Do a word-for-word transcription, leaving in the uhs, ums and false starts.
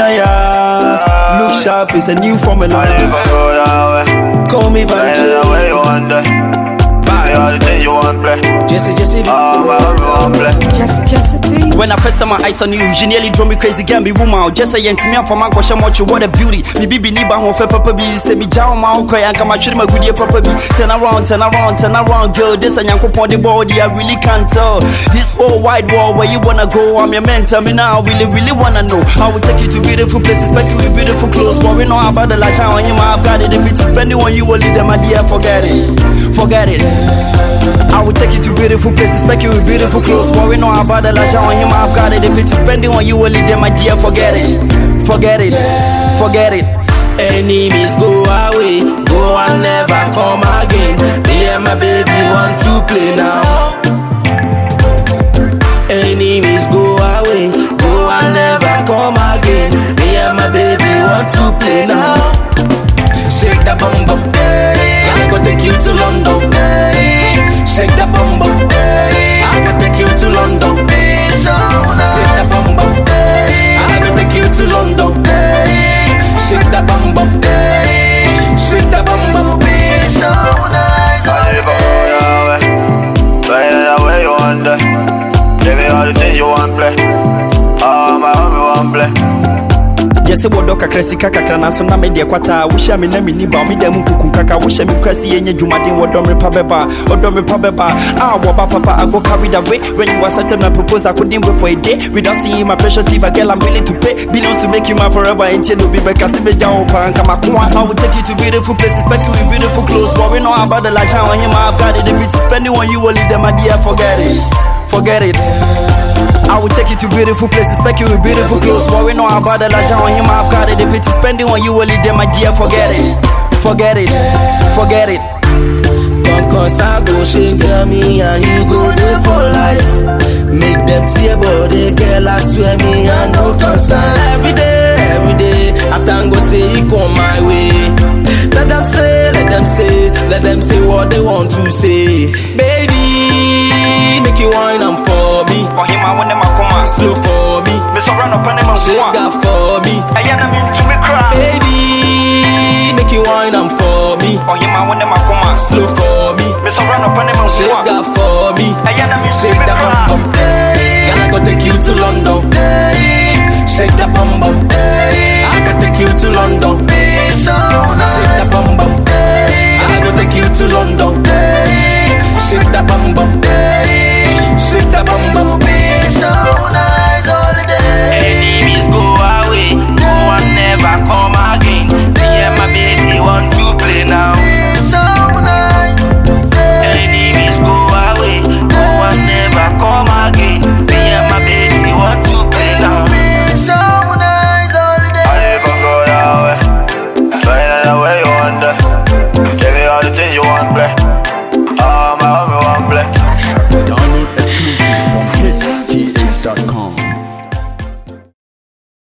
Nayas. Look sharp is a new formula. Call me Van J. Jesse, Jesse, Jesse, Jesse, baby. When I first time my eyes on you, you nearly drove me crazy. Can be woman, just say to me for my gosh, I'm watching what a beauty. Me be ni ba ho fe papa bi, say me jaw ma ho cry and come actually my good papa bi. Turn around, turn around, turn around, girl. This a yanko pon the body, I really can't tell. This whole wide world where you wanna go, I'm your mentor. Me now, I really, really wanna know. I will take you to beautiful places, pack you with beautiful clothes. Worry no about the lash on you, I've got it. If it's spending on you, will leave them, my dear, forget it, forget it. I will take you to beautiful places, pack you with beautiful clothes. Worry no about the lash on you, I've got it. If it's spending on you, will leave them, my dear, forget it, forget it, forget it. Enemies go away, go and never come again. Me and my baby want to play now. Enemies go away, go and never come again. Me and my baby want to play now. Shake that bum bum, I go take you to London. Shake that bum bum, I go take you to London. Shake that bum bum, I go take you to London. Shake that bum bum, shake that bum bum. So nice. I never go away, right away you wonder. Give me all the things you want play. Oh my homie want play. Jesse Wodoka Cressy Kaka na so na media kwata wusha me na me ni ba me dem kuku kaka wusha me cressy yenye dwumaden wodom repabeba odom repabeba ah wo ba papa I go carry that way when you accept my proposal I couldn't wait for a day without seeing my precious diva girl I'm willing to pay billions to make you my forever until no be back as be jaw pan kama kwa I will take you to beautiful places pack you with beautiful clothes worry no about the lacha on him I've got it if it's spending on you will leave them my dear forget it forget it I will take you to beautiful places, pack you with beautiful clothes. Worry no about the laja on you, I've got it. If it's spending on you, will leave them, my dear, forget it, forget it, forget it. Come cause I go shame me and you go there for life. Make them tear body, girl, I swear me I no concern. Every day, every day, I tango say it come my way. Let them say, let them say, let them say what they want to say. Baby, make you wine and for me. For him, I want them to come slow for me. Miss Orano, Panama, shake that